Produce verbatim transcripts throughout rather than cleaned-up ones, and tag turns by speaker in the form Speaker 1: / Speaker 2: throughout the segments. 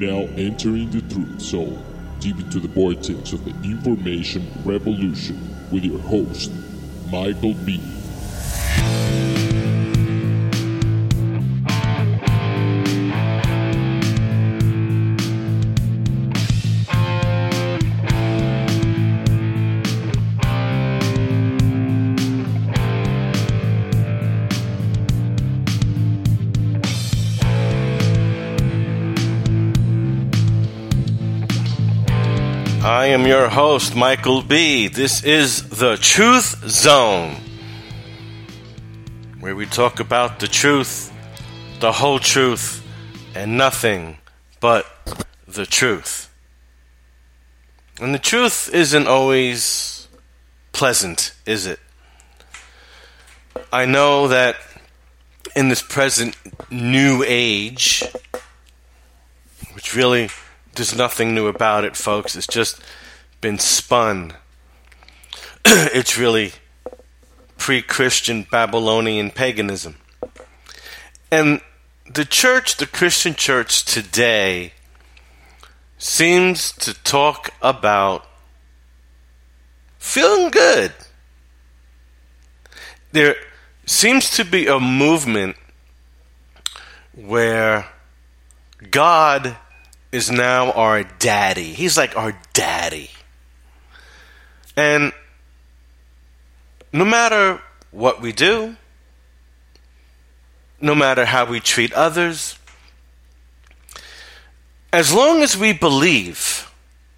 Speaker 1: now entering the truth zone, deep into the vortex of the information revolution with your host, Michael B.
Speaker 2: I am your host, Michael B. This is the Truth Zone, where we talk about the truth, the whole truth, and nothing but the truth. And the truth isn't always pleasant, is it? I know that in this present new age, which really there's nothing new about it, folks. It's just been spun. It's really pre-Christian Babylonian paganism. And the church, the Christian church today, seems to talk about feeling good. There seems to be a movement where God is now our daddy. He's like our daddy. And no matter what we do, no matter how we treat others, as long as we believe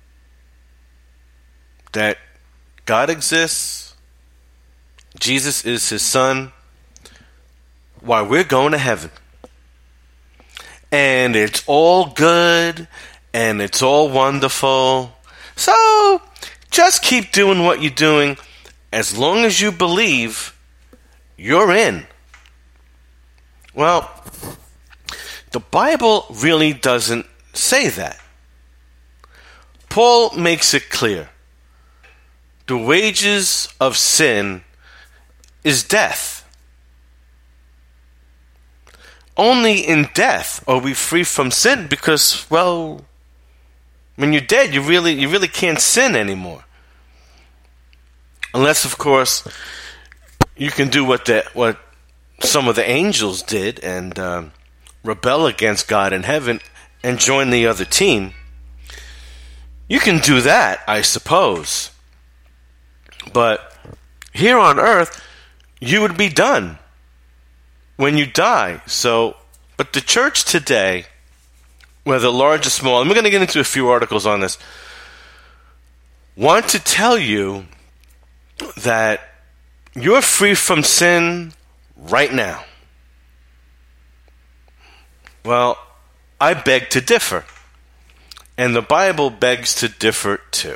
Speaker 2: that God exists, Jesus is his son, why, we're going to heaven. And it's all good, and it's all wonderful. So, just keep doing what you're doing. As long as you believe, you're in. Well, the Bible really doesn't say that. Paul makes it clear. The wages of sin is death. Only in death are we free from sin because, well, when you're dead, you really you really can't sin anymore. Unless, of course, you can do what the, what some of the angels did and um, rebel against God in heaven and join the other team. You can do that, I suppose. But here on earth, you would be done when you die. So, but the church today, whether large or small, and we're going to get into a few articles on this, want to tell you that you're free from sin right now. Well, I beg to differ. And the Bible begs to differ too.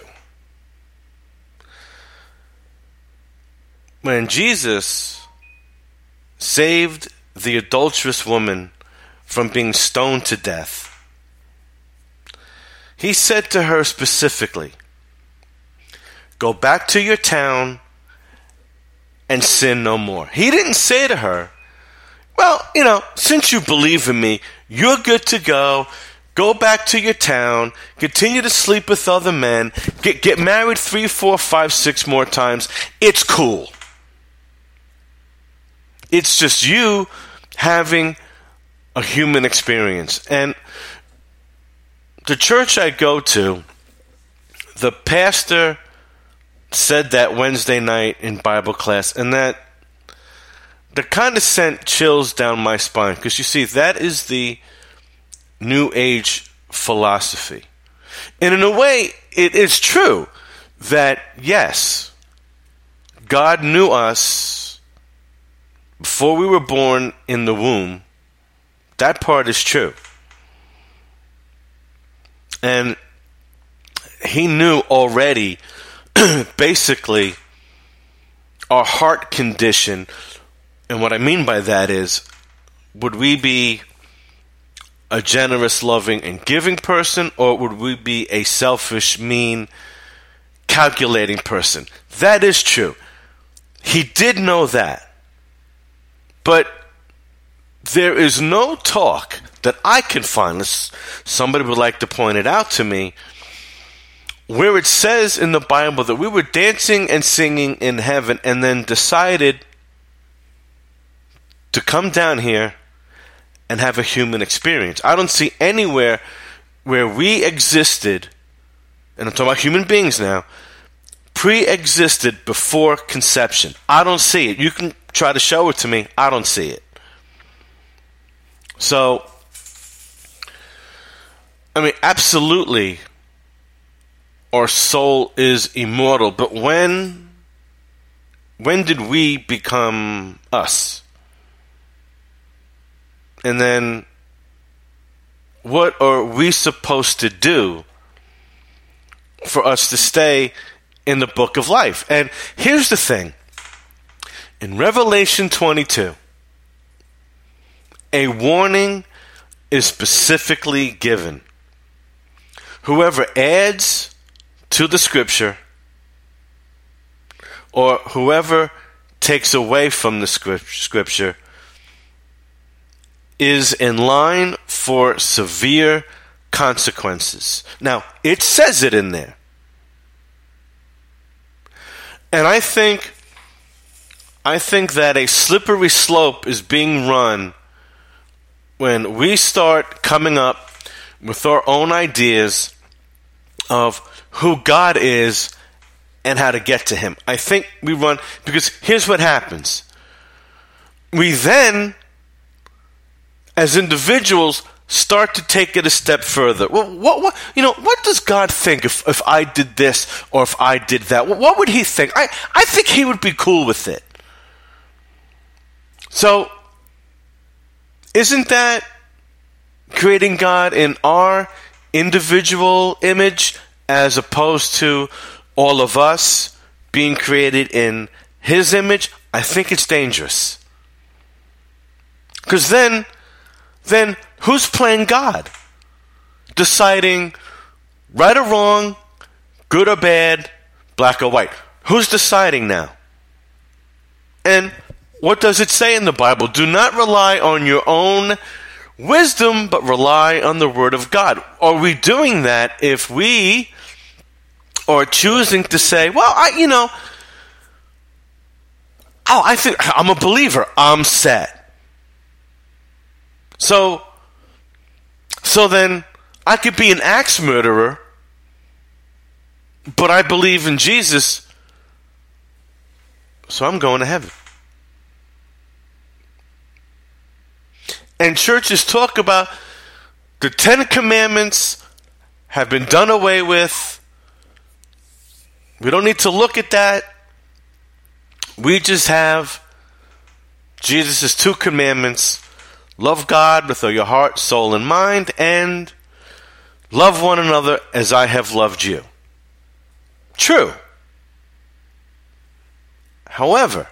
Speaker 2: When Jesus saved the adulterous woman from being stoned to death, he said to her specifically, go back to your town and sin no more. He didn't say to her, well, you know, since you believe in me, you're good to go. Go back to your town, continue to sleep with other men, get, get married three, four, five, six more times. It's cool. It's just you having a human experience. And the church I go to, the pastor said that Wednesday night in Bible class, and that that kind of sent chills down my spine. Because you see, that is the New Age philosophy. And in a way, it is true that, yes, God knew us before we were born in the womb. That part is true. And he knew already, basically, our heart condition. And what I mean by that is, would we be a generous, loving, and giving person, or would we be a selfish, mean, calculating person? That is true. He did know that. But there is no talk that I can find, unless somebody would like to point it out to me, where it says in the Bible that we were dancing and singing in heaven and then decided to come down here and have a human experience. I don't see anywhere where we existed, and I'm talking about human beings now, pre-existed before conception. I don't see it. You can try to show it to me. I don't see it. So, I mean, absolutely, our soul is immortal. But when, when did we become us? And then, what are we supposed to do for us to stay in the book of life? And here's the thing. In Revelation twenty-two, a warning is specifically given. Whoever adds to the scripture, or whoever takes away from the scripture, is in line for severe consequences. Now, it says it in there. And I think I think that a slippery slope is being run when we start coming up with our own ideas of who God is and how to get to Him. I think we run, because here's what happens. We then, as individuals, start to take it a step further. Well, what, what, you know, what does God think if, if I did this or if I did that? What would He think? I, I think He would be cool with it. So, isn't that creating God in our individual image as opposed to all of us being created in His image? I think it's dangerous. Because then, then who's playing God? Deciding right or wrong, good or bad, black or white. Who's deciding now? And what does it say in the Bible? Do not rely on your own wisdom, but rely on the Word of God. Are we doing that if we are choosing to say, well, I, you know, oh, I think I'm a believer, I'm set. So, so then I could be an axe murderer, but I believe in Jesus, so I'm going to heaven. And churches talk about the Ten Commandments have been done away with. We don't need to look at that. We just have Jesus' two commandments. Love God with all your heart, soul, and mind, and love one another as I have loved you. True. However,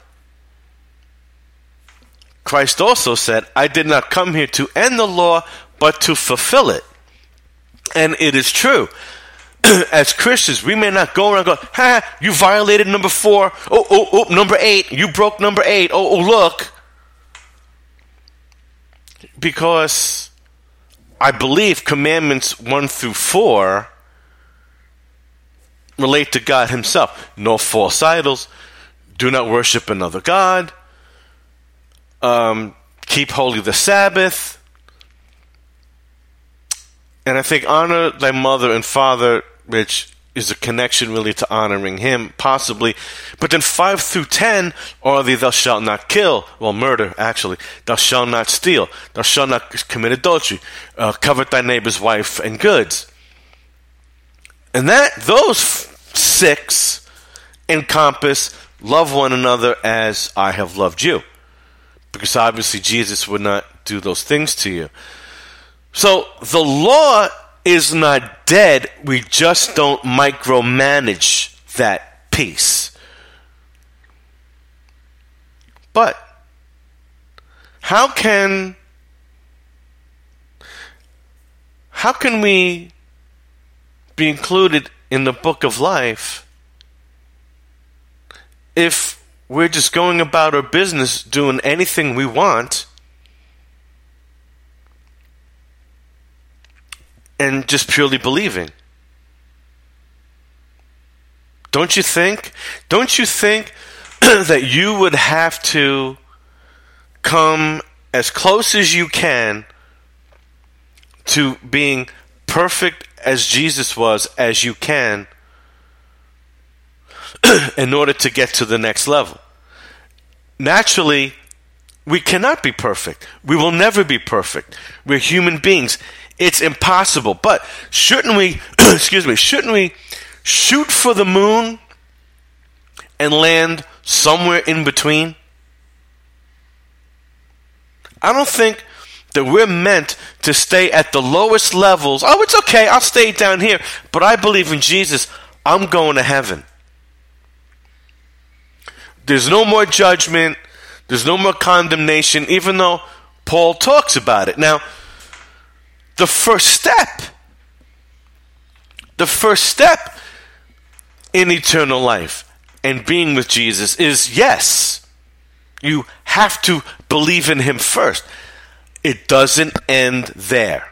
Speaker 2: Christ also said, I did not come here to end the law, but to fulfill it. And it is true. As Christians, we may not go around and go, ha, you violated number four. Oh, oh, oh, number eight. You broke number eight. Oh, oh, look. Because I believe commandments one through four relate to God Himself. No false idols. Do not worship another God. Um, keep holy the Sabbath. And I think honor thy mother and father, which is a connection really to honoring Him, possibly. But then five through ten are the thou shalt not kill. Well, murder, actually. Thou shalt not steal. Thou shalt not commit adultery. Uh, covet thy neighbor's wife and goods. And that those six encompass love one another as I have loved you. Because obviously Jesus would not do those things to you. So the law is not dead. We just don't micromanage that piece. But how can how can we be included in the book of life if we're just going about our business doing anything we want and just purely believing. Don't you think? Don't you think that you would have to come as close as you can to being perfect as Jesus was as you can in order to get to the next level? Naturally, we cannot be perfect. We will never be perfect. We're human beings. It's impossible. But shouldn't we, excuse me, shouldn't we shoot for the moon and land somewhere in between? I don't think that we're meant to stay at the lowest levels. Oh, it's okay, I'll stay down here. But I believe in Jesus. I'm going to heaven. There's no more judgment. There's no more condemnation, even though Paul talks about it. Now, the first step, the first step in eternal life and being with Jesus is, yes, you have to believe in him first. It doesn't end there.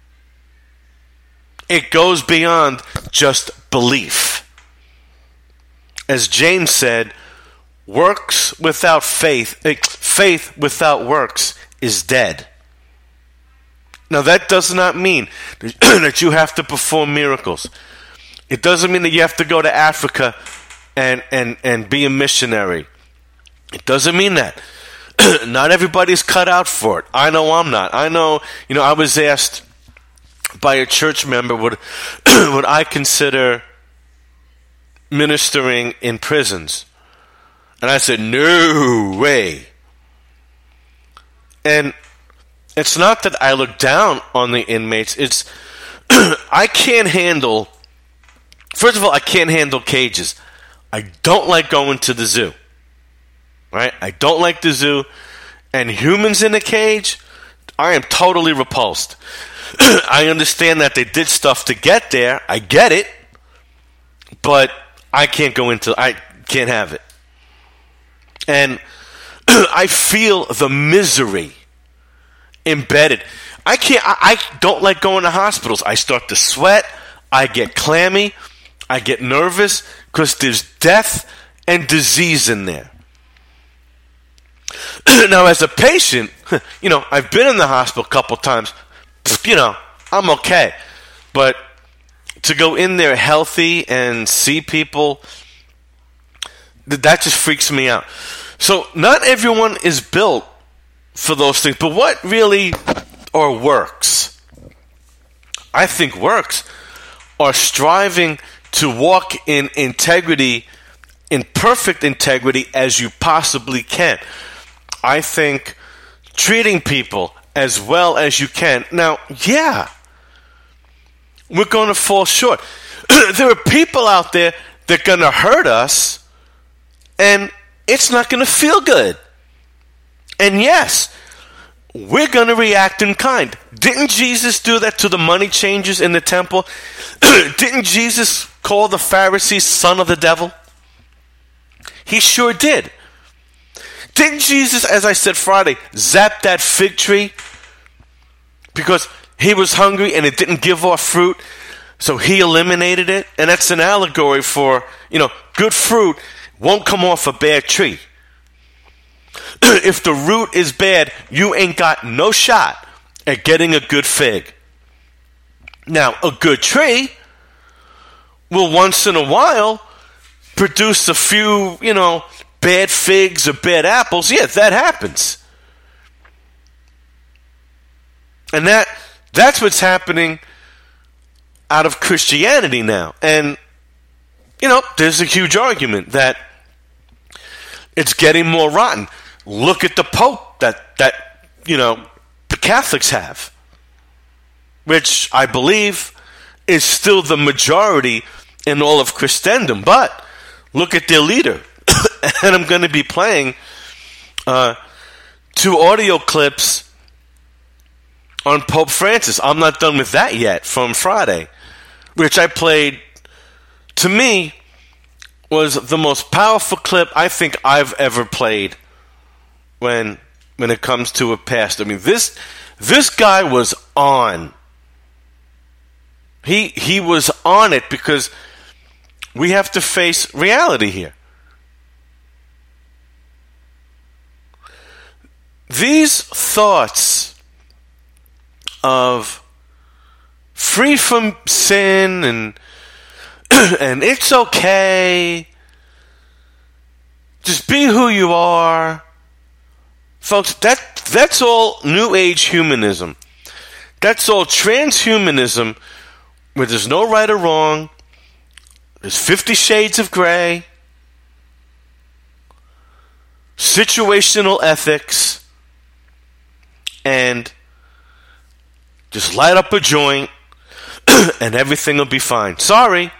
Speaker 2: It goes beyond just belief. As James said, works without faith, faith without works is dead. Now that does not mean that you have to perform miracles. It doesn't mean that you have to go to Africa and, and, and be a missionary. It doesn't mean that. Not everybody's cut out for it. I know I'm not. I know, you know, I was asked by a church member, would, would I consider ministering in prisons? And I said, no way. And it's not that I look down on the inmates. It's, I can't handle, first of all, I can't handle cages. I don't like going to the zoo. Right? I don't like the zoo. And humans in a cage, I am totally repulsed. I understand that they did stuff to get there. I get it. But I can't go into, I can't have it. And I feel the misery embedded. I can't, I, I don't like going to hospitals. I start to sweat. I get clammy. I get nervous because there's death and disease in there. Now, as a patient, you know, I've been in the hospital a couple times. You know, I'm okay. But to go in there healthy and see people, that just freaks me out. So not everyone is built for those things. But what really or works? I think works are striving to walk in integrity, in perfect integrity as you possibly can. I think treating people as well as you can. Now, yeah, we're going to fall short. There are people out there that are going to hurt us, and it's not going to feel good. And yes, we're going to react in kind. Didn't Jesus do that to the money changers in the temple? Didn't Jesus call the Pharisees son of the devil? He sure did. Didn't Jesus, as I said Friday, zap that fig tree because he was hungry and it didn't give off fruit, so he eliminated it? And that's an allegory for, you know, good fruit won't come off a bad tree. If the root is bad, you ain't got no shot at getting a good fig. Now, a good tree will once in a while produce a few, you know, bad figs or bad apples. Yeah, that happens. And that that's what's happening out of Christianity now. And, you know, there's a huge argument that it's getting more rotten. Look at the Pope that, that you know, the Catholics have, which I believe is still the majority in all of Christendom. But look at their leader. And I'm going to be playing uh, two audio clips on Pope Francis. I'm not done with that yet from Friday, which I played, to me, was the most powerful clip I think I've ever played when when it comes to a pastor. I mean, this this guy was on. He he was on it because we have to face reality here. These thoughts of free from sin and and it's okay, just be who you are, folks, that that's all New Age humanism. That's all transhumanism, where there's no right or wrong. There's fifty shades of gray, situational ethics, and just light up a joint and everything will be fine. Sorry.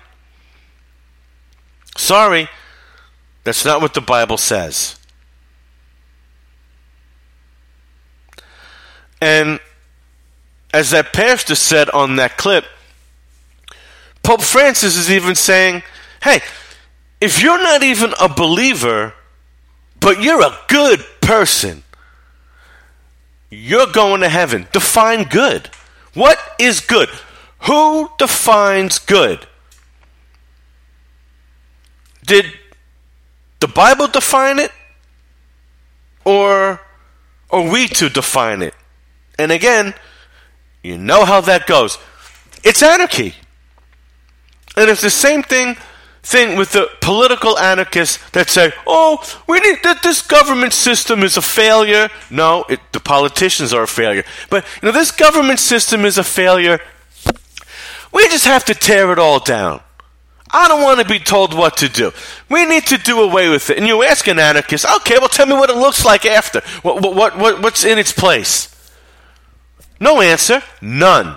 Speaker 2: Sorry. That's not what the Bible says. And as that pastor said on that clip, Pope Francis is even saying, hey, if you're not even a believer, but you're a good person, you're going to heaven. Define good. What is good? Who defines good? Did the Bible define it? Or are we to define it? And again, you know how that goes. It's anarchy. And it's the same thing thing with the political anarchists that say, oh, we need that this government system is a failure. No, it, the politicians are a failure. But you know, this government system is a failure. We just have to tear it all down. I don't want to be told what to do. We need to do away with it. And you ask an anarchist, okay, well, tell me what it looks like after. What, what, what, what's in its place? No answer. None.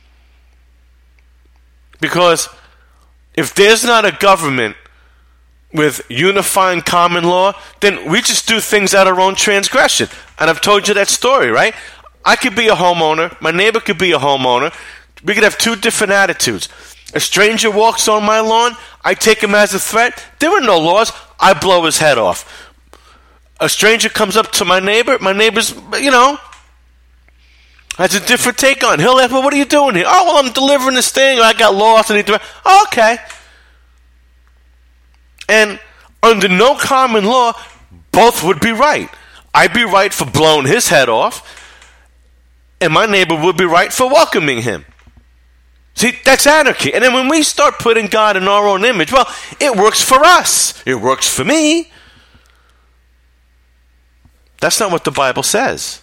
Speaker 2: Because if there's not a government with unifying common law, then we just do things at our own transgression. And I've told you that story, right? I could be a homeowner. My neighbor could be a homeowner. We could have two different attitudes. A stranger walks on my lawn. I take him as a threat. There are no laws. I blow his head off. A stranger comes up to my neighbor. My neighbor's, you know, has a different take on it. He'll ask, well, what are you doing here? Oh, well, I'm delivering this thing. I got lost. And he oh, okay. And under no common law, both would be right. I'd be right for blowing his head off, and my neighbor would be right for welcoming him. See, that's anarchy. And then when we start putting God in our own image, well, it works for us. It works for me. That's not what the Bible says.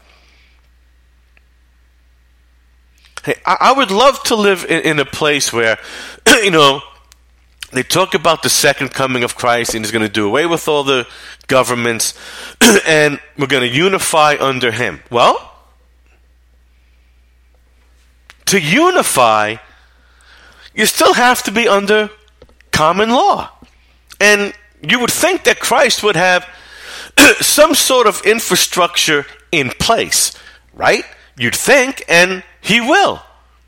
Speaker 2: Hey, I, I would love to live in, in a place where, you know, they talk about the second coming of Christ and he's going to do away with all the governments and we're going to unify under him. Well, to unify, you still have to be under common law. And you would think that Christ would have some sort of infrastructure in place, right? You'd think, and he will.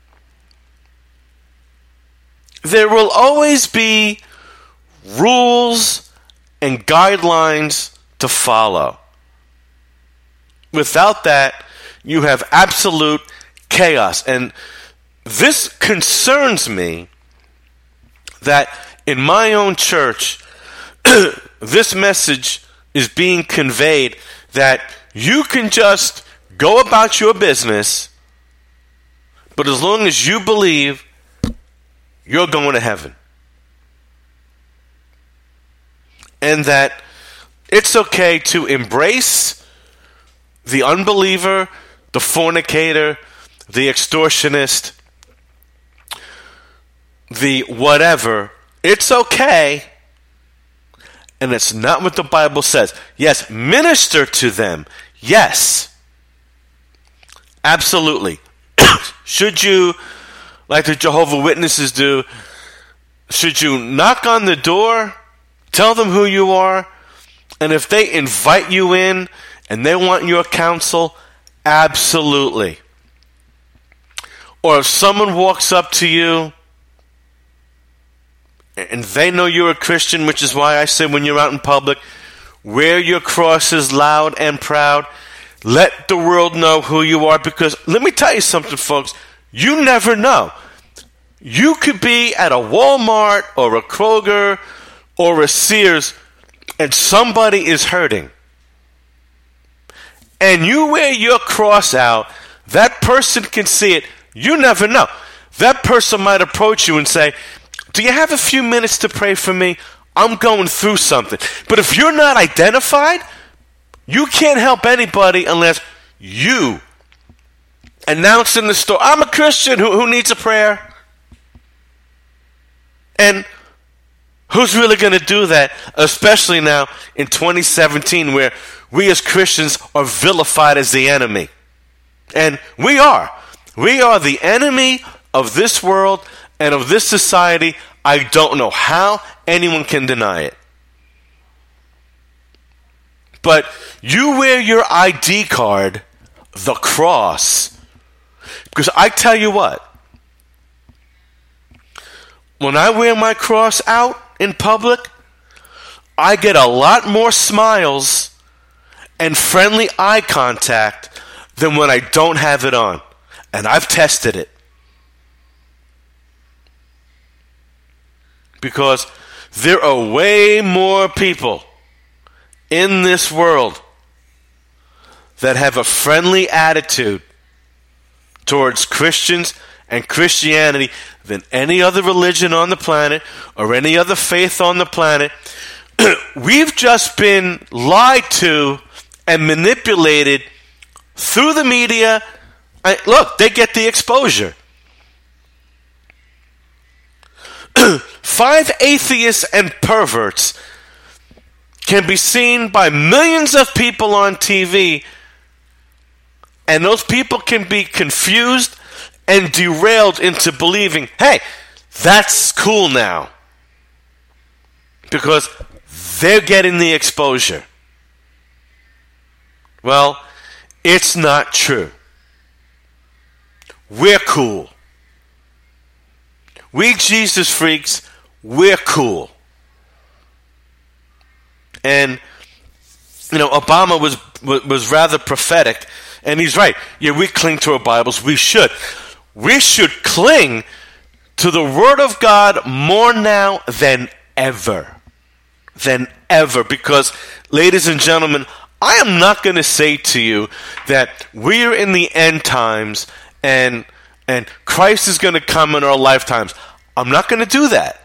Speaker 2: There will always be rules and guidelines to follow. Without that, you have absolute chaos. And this concerns me that in my own church, this message is being conveyed that you can just go about your business, but as long as you believe, you're going to heaven. And that it's okay to embrace the unbeliever, the fornicator, the extortionist, the whatever. It's okay. And it's not what the Bible says. Yes, minister to them. Yes. Absolutely. Should you, like the Jehovah's Witnesses do, should you knock on the door, tell them who you are, and if they invite you in and they want your counsel, absolutely. Or if someone walks up to you and they know you're a Christian, which is why I say when you're out in public, wear your crosses loud and proud. Let the world know who you are, because let me tell you something, folks. You never know. You could be at a Walmart or a Kroger or a Sears and somebody is hurting. And you wear your cross out, that person can see it. You never know. That person might approach you and say, do you have a few minutes to pray for me? I'm going through something. But if you're not identified, you can't help anybody unless you announce in the store, I'm a Christian who, who needs a prayer. And who's really going to do that, especially now in twenty seventeen where we as Christians are vilified as the enemy? And we are. We are the enemy of this world and of this society. I don't know how anyone can deny it. But you wear your I D card, the cross, because I tell you what, when I wear my cross out in public, I get a lot more smiles and friendly eye contact than when I don't have it on. And I've tested it. Because there are way more people in this world that have a friendly attitude towards Christians and Christianity than any other religion on the planet or any other faith on the planet. We've just been lied to and manipulated through the media. I, look, they get the exposure. Five atheists and perverts can be seen by millions of people on T V, and those people can be confused and derailed into believing, hey, that's cool now. Because they're getting the exposure. Well, it's not true. We're cool. We Jesus freaks, we're cool. And, you know, Obama was was rather prophetic, and he's right. Yeah, we cling to our Bibles. We should. We should cling to the Word of God more now than ever. Than ever. Because, ladies and gentlemen, I am not going to say to you that we're in the end times and and Christ is going to come in our lifetimes. I'm not going to do that.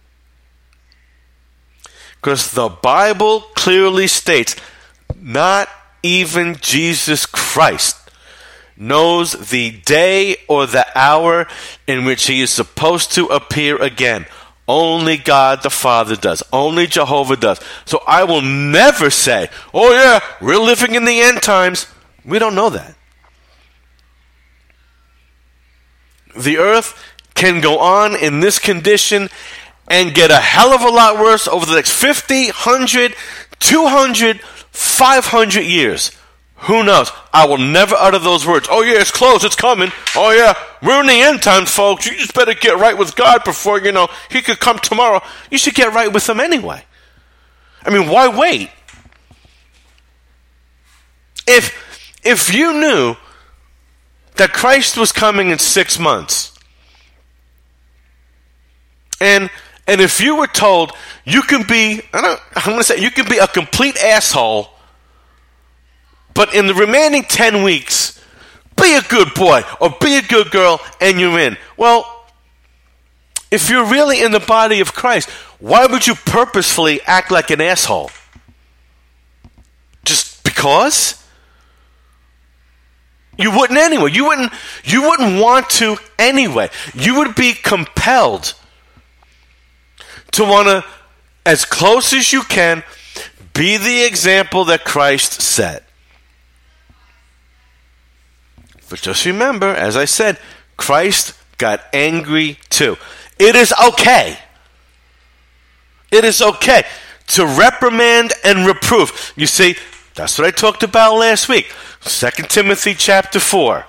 Speaker 2: Because the Bible clearly states, not even Jesus Christ knows the day or the hour in which he is supposed to appear again. Only God the Father does. Only Jehovah does. So I will never say, oh yeah, we're living in the end times. We don't know that. The earth can go on in this condition and get a hell of a lot worse over the next fifty, one hundred, two hundred, five hundred years. Who knows? I will never utter those words. Oh yeah, it's close, it's coming. Oh yeah, we're in the end times, folks. You just better get right with God before, you know, he could come tomorrow. You should get right with him anyway. I mean, why wait? If, if you knew that Christ was coming in six months, and and if you were told you can be, I don't, I'm going to say, you can be a complete asshole, but in the remaining ten weeks, be a good boy or be a good girl and you're in. Well, if you're really in the body of Christ, why would you purposefully act like an asshole? Just because? You wouldn't anyway. You wouldn't, you wouldn't want to anyway. You would be compelled to want to, as close as you can, be the example that Christ set. But just remember, as I said, Christ got angry too. It is okay. It is okay to reprimand and reprove. You see, that's what I talked about last week. Second Timothy chapter four.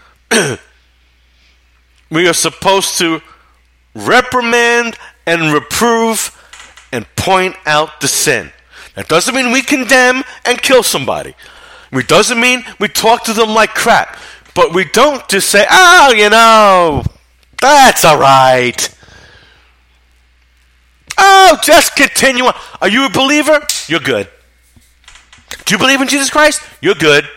Speaker 2: We are supposed to reprimand and reprove and point out the sin. That doesn't mean we condemn and kill somebody. It doesn't mean we talk to them like crap. But we don't just say, oh, you know, That's all right. Oh, just continue on. Are you a believer? You're good. Do you believe in Jesus Christ? You're good.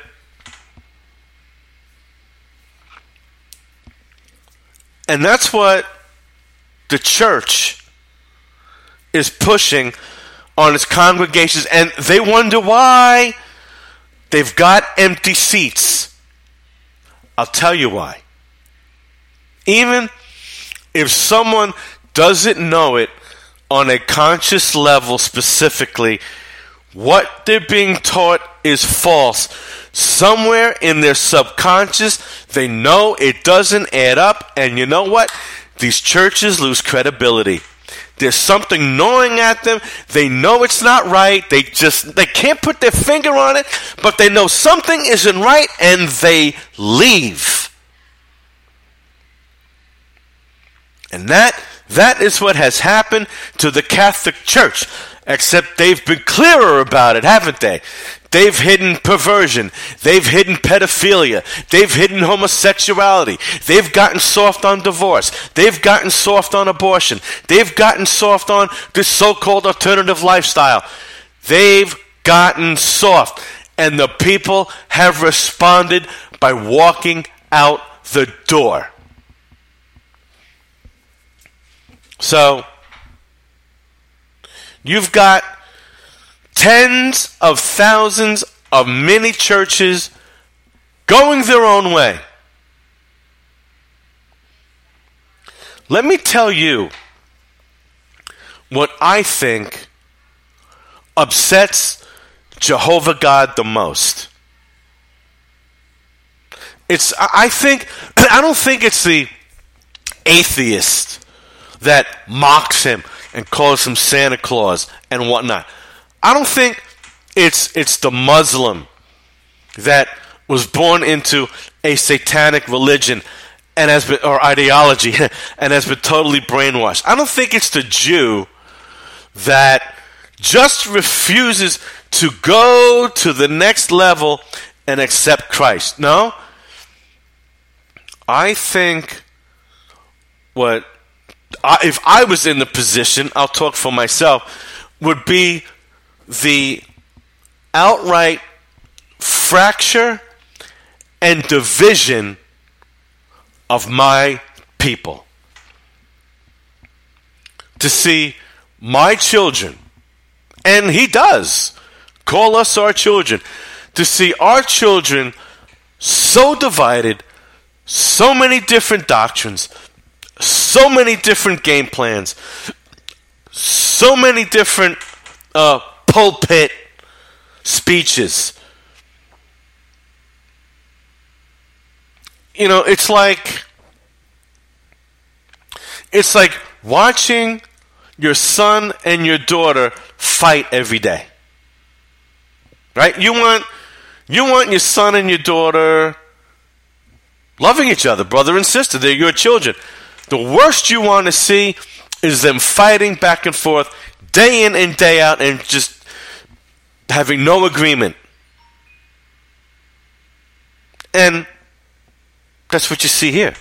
Speaker 2: And that's what the church is pushing on its congregations, and they wonder why they've got empty seats. I'll tell you why. Even if someone doesn't know it on a conscious level specifically, what they're being taught is false. Somewhere in their subconscious, they know it doesn't add up, and you know what? These churches lose credibility. There's something gnawing at them. They know it's not right. They just, they can't put their finger on it, but they know something isn't right, and they leave. And that, that is what has happened to the Catholic Church. Except they've been clearer about it, haven't they? They've hidden perversion. They've hidden pedophilia. They've hidden homosexuality. They've gotten soft on divorce. They've gotten soft on abortion. They've gotten soft on this so-called alternative lifestyle. They've gotten soft. And the people have responded by walking out the door. So, you've got tens of thousands of mini churches going their own way. Let me tell you what I think upsets Jehovah God the most. It's, I think, I don't think it's the atheist that mocks him and calls him Santa Claus and whatnot. I don't think it's it's the Muslim that was born into a satanic religion and has been, or ideology and has been totally brainwashed. I don't think it's the Jew that just refuses to go to the next level and accept Christ. No. I think what I, if I was in the position, I'll talk for myself, would be the outright fracture and division of my people. To see my children, and he does call us our children, to see our children so divided, so many different doctrines, so many different game plans, so many different uh, pulpit speeches. You know, it's like it's like watching your son and your daughter fight every day. Right? You want you want your son and your daughter loving each other, brother and sister. They're your children. The worst you want to see is them fighting back and forth day in and day out and just having no agreement. And that's what you see here.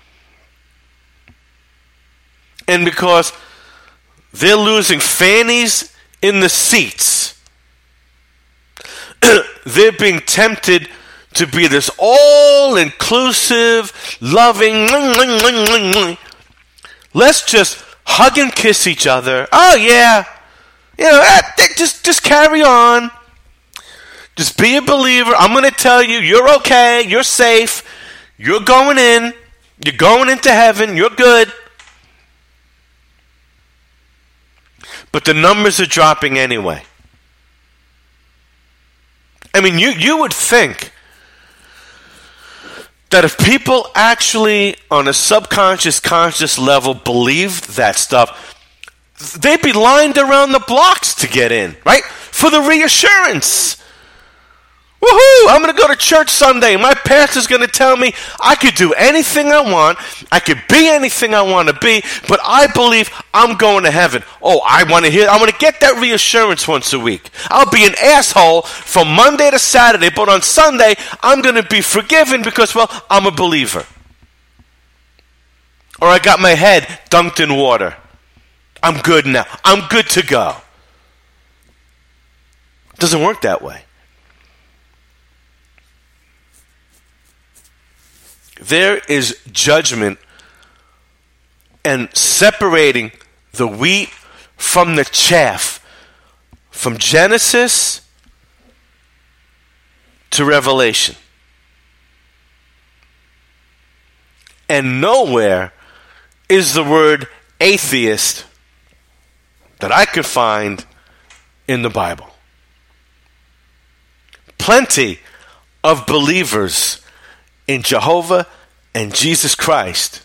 Speaker 2: And because they're losing fannies in the seats, they're being tempted to be this all-inclusive, loving, let's just hug and kiss each other. Oh, yeah. You know, just, just carry on. Just be a believer. I'm going to tell you, you're okay. You're safe. You're going in. You're going into heaven. You're good. But the numbers are dropping anyway. I mean, you, you would think that if people actually, on a subconscious, conscious level, believed that stuff, they'd be lined around the blocks to get in, right? For the reassurance. Woohoo! I'm going to go to church Sunday. My pastor's going to tell me I could do anything I want. I could be anything I want to be, but I believe I'm going to heaven. Oh, I want to hear, I want to get that reassurance once a week. I'll be an asshole from Monday to Saturday, but on Sunday, I'm going to be forgiven because, well, I'm a believer. or I got my head dunked in water. I'm good now. I'm good to go. It doesn't work that way. There is judgment and separating the wheat from the chaff, from Genesis to Revelation. And nowhere is the word atheist that I could find in the Bible. Plenty of believers in Jehovah and Jesus Christ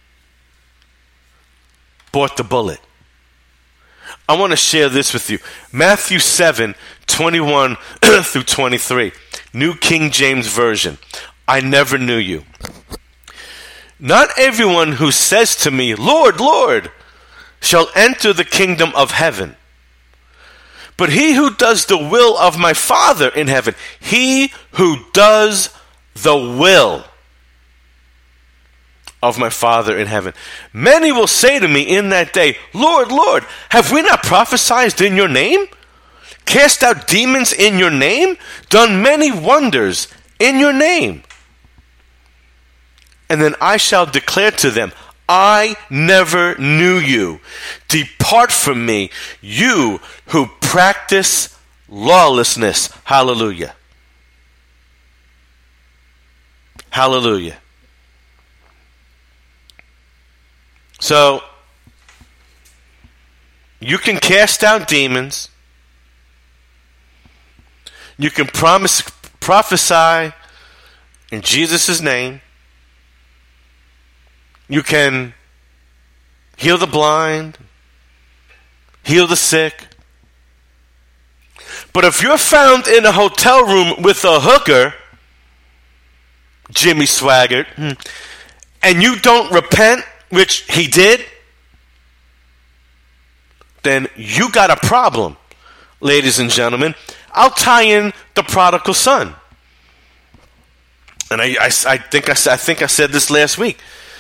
Speaker 2: bought the bullet. I want to share this with you. Matthew seven, twenty-one through twenty-three. New King James Version. I never knew you. Not everyone who says to me, Lord, Lord, shall enter the kingdom of heaven, but he who does the will of my Father in heaven. He who does the will of my Father in heaven. Many will say to me in that day, Lord, Lord, have we not prophesied in your name? Cast out demons in your name? Done many wonders in your name? And then I shall declare to them, I never knew you. Depart from me, you who practice lawlessness. Hallelujah. Hallelujah. So, you can cast out demons. You can promise, prophesy in Jesus' name. You can heal the blind, heal the sick. But if you're found in a hotel room with a hooker, Jimmy Swaggart, and you don't repent, which he did, then you got a problem, ladies and gentlemen. I'll tie in the prodigal son. And I, I, I, think, I, I think I said this last week.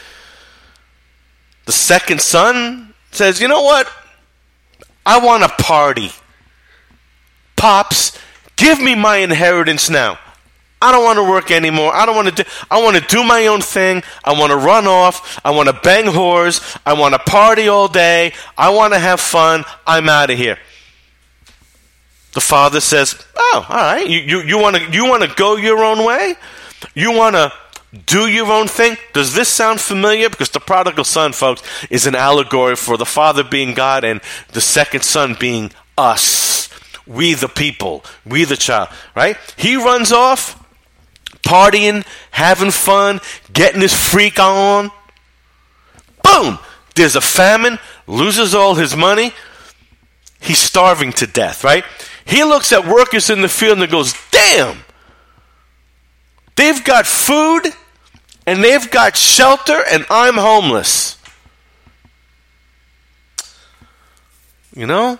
Speaker 2: The second son says, you know what? I want a party. Pops, give me my inheritance now. I don't want to work anymore. I don't want to do, I want to do my own thing. I want to run off. I want to bang whores. I want to party all day. I want to have fun. I'm out of here. The father says, oh, all right. You, you, you want to, you want to go your own way? You want to do your own thing? Does this sound familiar? Because the prodigal son, folks, is an allegory for the father being God and the second son being us. We the people. We the child. Right? He runs off, partying, having fun, getting his freak on. Boom! There's a famine, loses all his money. He's starving to death, right? He looks at workers in the field and goes, damn! They've got food and they've got shelter and I'm homeless. You know,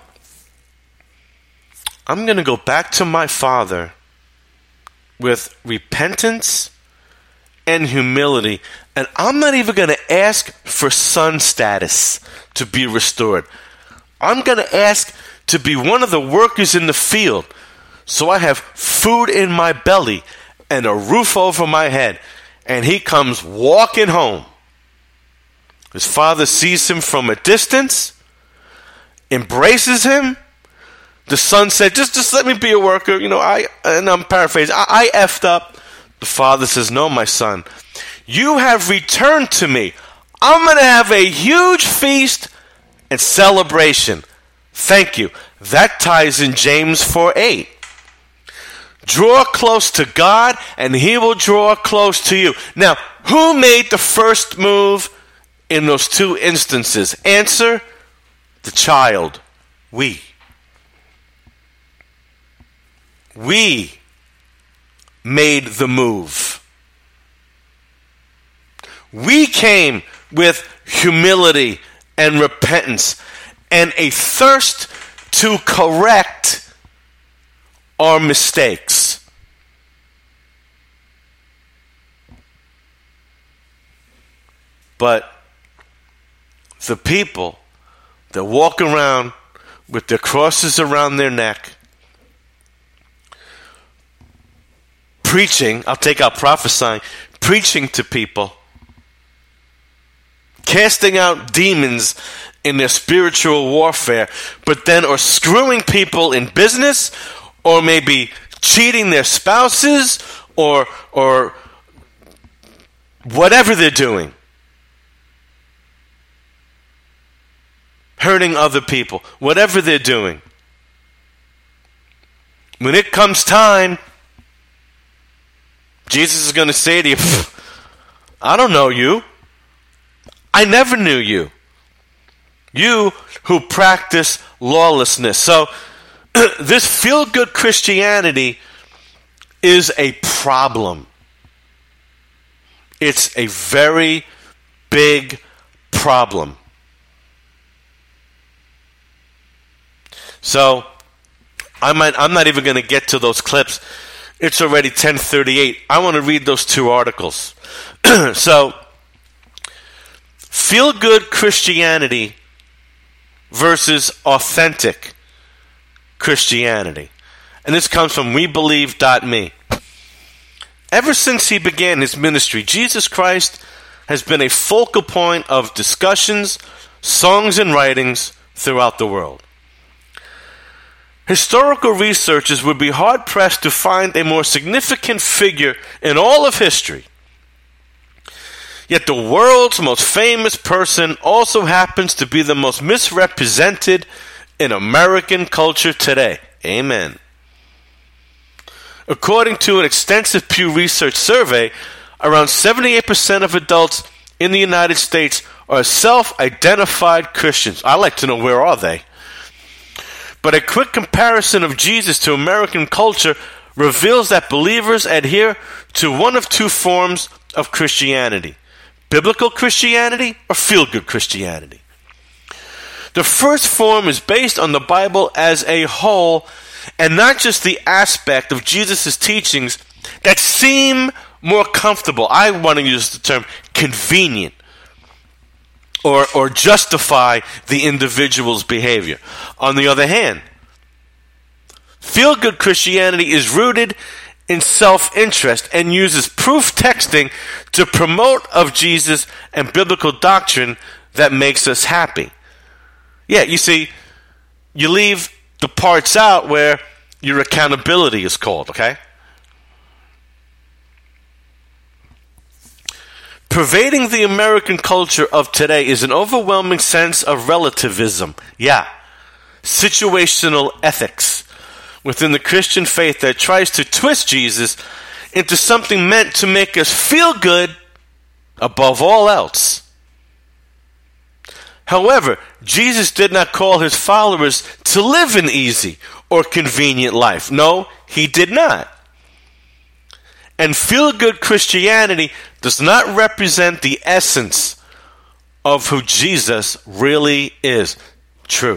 Speaker 2: I'm going to go back to my father with repentance and humility, and I'm not even going to ask for son status to be restored. I'm going to ask to be one of the workers in the field so I have food in my belly and a roof over my head. And he comes walking home. His father sees him from a distance, embraces him. The son said, just, just let me be a worker. You know, I, and I'm paraphrasing, I, I effed up. The father says, no, my son, you have returned to me. I'm going to have a huge feast and celebration. Thank you. That ties in James four eight. Draw close to God, and he will draw close to you. Now, who made the first move in those two instances? Answer, the child. We. We made the move. We came with humility and repentance and a thirst to correct our mistakes. But the people that walk around with their crosses around their neck, preaching, I'll take out prophesying, preaching to people, casting out demons in their spiritual warfare, but then are screwing people in business, or maybe cheating their spouses, or or whatever they're doing. Hurting other people, whatever they're doing. When it comes time, Jesus is going to say to you, I don't know you. I never knew you. You who practice lawlessness. So, this feel-good Christianity is a problem. It's a very big problem. So, I might, I'm not even going to get to those clips. It's already ten thirty-eight. I want to read those two articles. So, feel-good Christianity versus authentic Christianity. And this comes from we believe dot me. Ever since he began his ministry, Jesus Christ has been a focal point of discussions, songs, and writings throughout the world. Historical researchers would be hard-pressed to find a more significant figure in all of history. Yet the world's most famous person also happens to be the most misrepresented in American culture today. Amen. According to an extensive Pew Research survey, around seventy-eight percent of adults in the United States are self-identified Christians. I'd like to know, where are they? But a quick comparison of Jesus to American culture reveals that believers adhere to one of two forms of Christianity: biblical Christianity or feel-good Christianity. The first form is based on the Bible as a whole, and not just the aspect of Jesus' teachings that seem more comfortable. I want to use the term convenient, or, or justify the individual's behavior. On the other hand, feel-good Christianity is rooted in self-interest and uses proof texting to promote of Jesus and biblical doctrine that makes us happy. Yeah, you see, you leave the parts out where your accountability is called, okay? Pervading the American culture of today is an overwhelming sense of relativism. Yeah, situational ethics within the Christian faith that tries to twist Jesus into something meant to make us feel good above all else. However, Jesus did not call his followers to live an easy or convenient life. No, he did not. And feel-good Christianity does not represent the essence of who Jesus really is. True.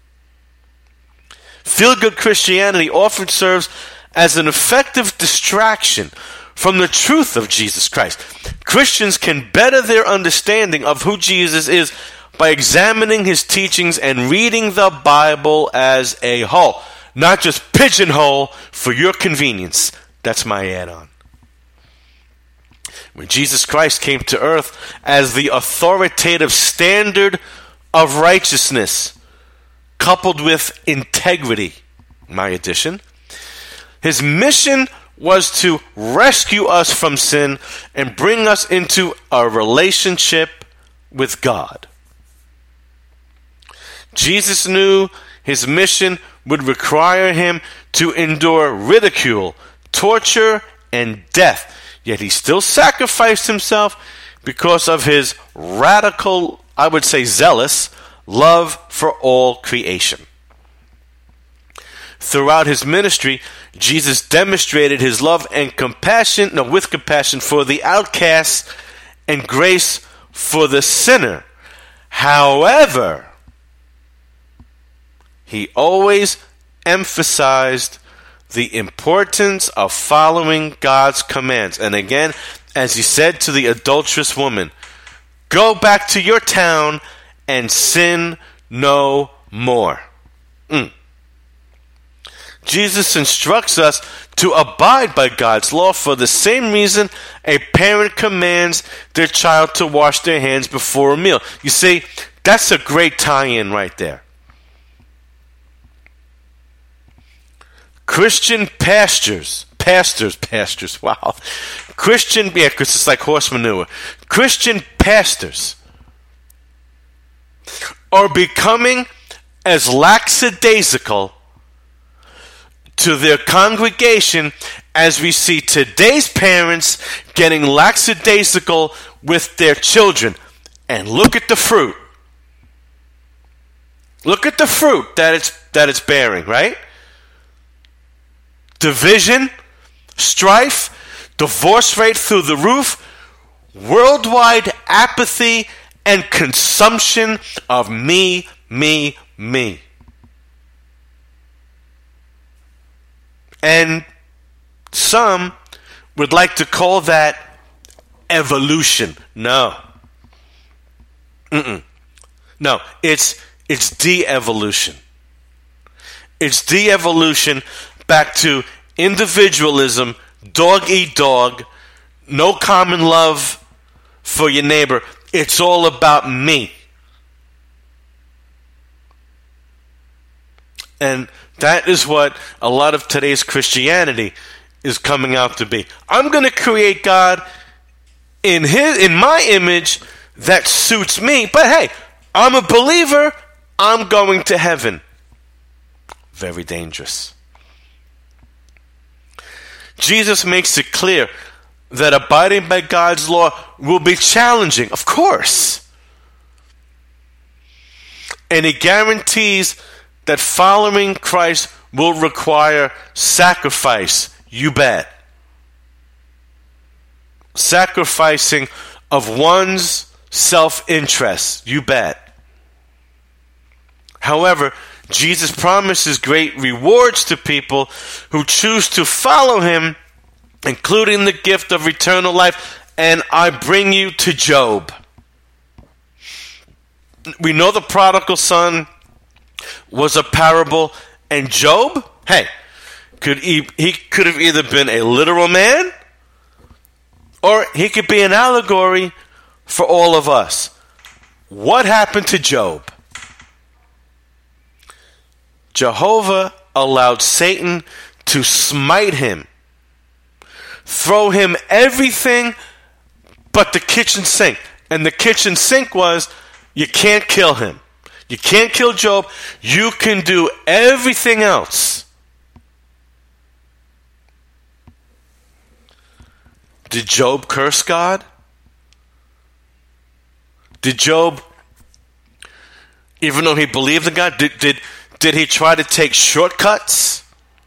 Speaker 2: Feel-good Christianity often serves as an effective distraction from the truth of Jesus Christ. Christians can better their understanding of who Jesus is by examining his teachings and reading the Bible as a whole, not just pigeonhole for your convenience. That's my add-on. When Jesus Christ came to earth as the authoritative standard of righteousness, coupled with integrity, my addition, his mission was to rescue us from sin and bring us into a relationship with God. Jesus knew his mission would require him to endure ridicule, torture, and death. Yet he still sacrificed himself because of his radical, I would say zealous, love for all creation. Throughout his ministry, Jesus demonstrated his love and compassion, no, with compassion for the outcasts and grace for the sinner. However, he always emphasized the importance of following God's commands. And again, as he said to the adulterous woman, go back to your town and sin no more. Mm. Jesus instructs us to abide by God's law for the same reason a parent commands their child to wash their hands before a meal. You see, that's a great tie-in right there. Christian pastors, pastors, pastors, wow. Christian, yeah, because it's like horse manure. Christian pastors are becoming as lackadaisical to their congregation as we see today's parents getting lackadaisical with their children. And look at the fruit. Look at the fruit that it's that it's bearing, right? Division, strife, divorce rate through the roof, worldwide apathy, and consumption of me, me, me. And some would like to call that evolution. No. Mm-mm. No, it's it's de-evolution. It's de-evolution back to individualism, dog eat dog, no common love for your neighbor. It's all about me. And that is what a lot of today's Christianity is coming out to be. I'm going to create God in his, in my image that suits me. But hey, I'm a believer. I'm going to heaven. Very dangerous. Jesus makes it clear that abiding by God's law will be challenging, of course. And he guarantees that following Christ will require sacrifice. You bet. Sacrificing of one's self-interest. You bet. However, Jesus promises great rewards to people who choose to follow him, including the gift of eternal life. And I bring you to Job. We know the prodigal son was a parable, and Job, hey, could he, he could have either been a literal man, or he could be an allegory for all of us. What happened to Job? Jehovah allowed Satan to smite him, throw him everything but the kitchen sink. And the kitchen sink was, you can't kill him. You can't kill Job. You can do everything else. Did Job curse God? Did Job, even though he believed in God, did, did, did he try to take shortcuts?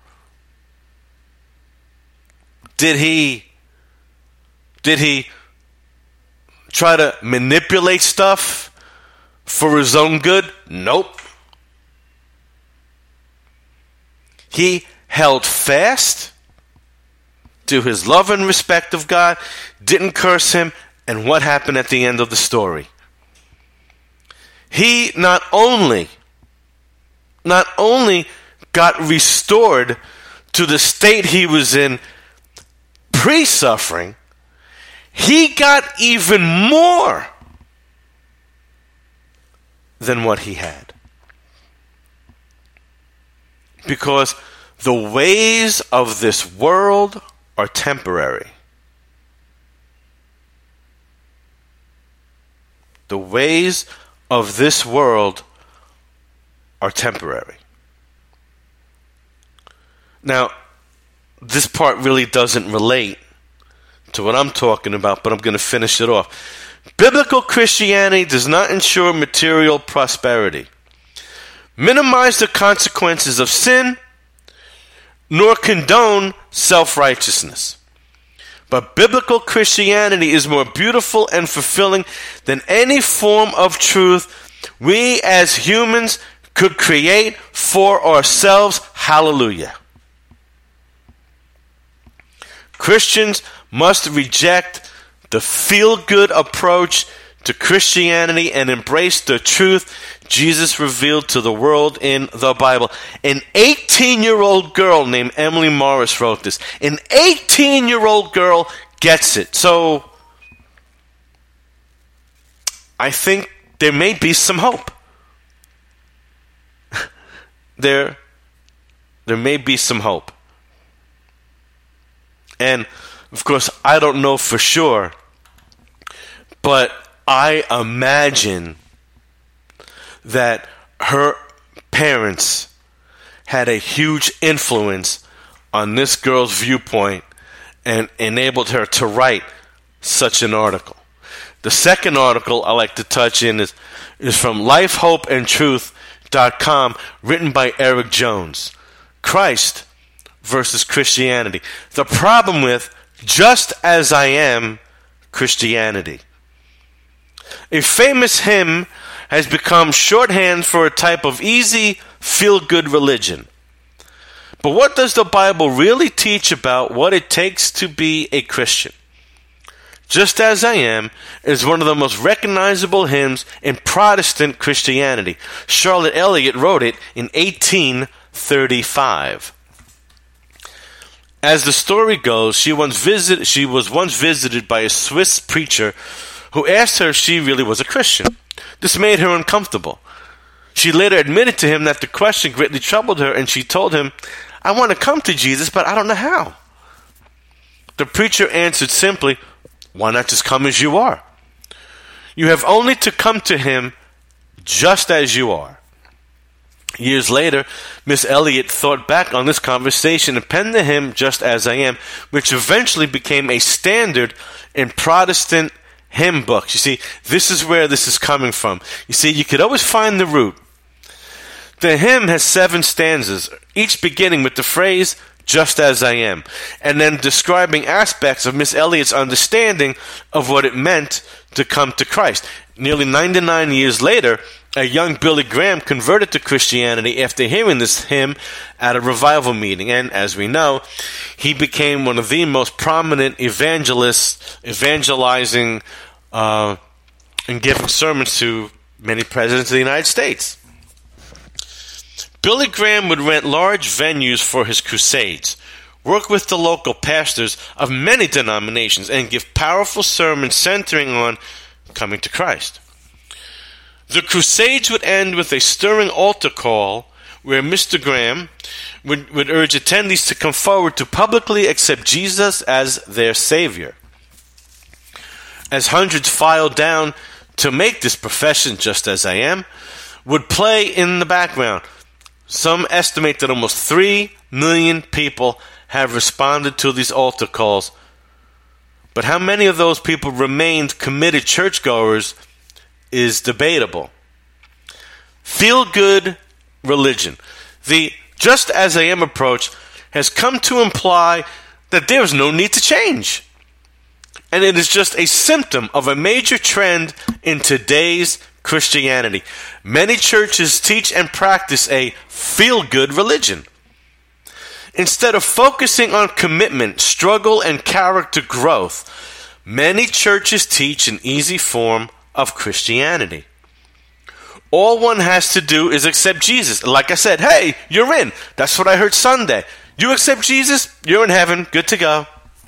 Speaker 2: Did he, did he try to manipulate stuff for his own good? Nope. He held fast to his love and respect of God, didn't curse him, and what happened at the end of the story? He not only, not only got restored to the state he was in pre-suffering, he got even more than what he had. Because the ways of this world are temporary. The ways of this world are temporary. Now, this part really doesn't relate to what I'm talking about, but I'm going to finish it off. Biblical Christianity does not ensure material prosperity, minimize the consequences of sin, nor condone self-righteousness. But biblical Christianity is more beautiful and fulfilling than any form of truth we as humans could create for ourselves. Hallelujah. Christians must reject the feel-good approach to Christianity and embraced the truth Jesus revealed to the world in the Bible. An eighteen-year-old girl named Emily Morris wrote this. An eighteen-year-old girl gets it. So I think there may be some hope. there, there may be some hope. And, of course, I don't know for sure, but I imagine that her parents had a huge influence on this girl's viewpoint and enabled her to write such an article. The second article I like to touch in is, is from life hope and truth dot com, written by Eric Jones. Christ versus Christianity. The problem with just as I am Christianity. A famous hymn has become shorthand for a type of easy, feel-good religion. But what does the Bible really teach about what it takes to be a Christian? Just As I Am is one of the most recognizable hymns in Protestant Christianity. Charlotte Elliott wrote it in eighteen thirty-five. As the story goes, she once visit, she was once visited by a Swiss preacher who asked her if she really was a Christian. This made her uncomfortable. She later admitted to him that the question greatly troubled her, and she told him, "I want to come to Jesus, but I don't know how." The preacher answered simply, "Why not just come as you are? You have only to come to him just as you are." Years later, Miss Elliott thought back on this conversation and penned the hymn Just As I Am, which eventually became a standard in Protestant hymn books. You see, this is where this is coming from. You see, you could always find the root. The hymn has seven stanzas, each beginning with the phrase, "Just as I am," and then describing aspects of Miss Elliott's understanding of what it meant to come to Christ. Nearly ninety-nine years later, a young Billy Graham converted to Christianity after hearing this hymn at a revival meeting, and as we know, he became one of the most prominent evangelists, evangelizing uh, and giving sermons to many presidents of the United States. Billy Graham would rent large venues for his crusades, work with the local pastors of many denominations, and give powerful sermons centering on coming to Christ. The crusades would end with a stirring altar call where Mister Graham would, would urge attendees to come forward to publicly accept Jesus as their Savior. As hundreds filed down to make this profession, Just As I Am, would play in the background. Some estimate that almost three million people have responded to these altar calls. But how many of those people remained committed churchgoers is debatable. Feel-good religion. The Just As I Am approach has come to imply that there is no need to change. And it is just a symptom of a major trend in today's Christianity. Many churches teach and practice a feel-good religion. Instead of focusing on commitment, struggle, and character growth, many churches teach an easy form of Christianity. All one has to do is accept Jesus. Like I said, hey, you're in. That's what I heard Sunday. You accept Jesus, you're in heaven, good to go.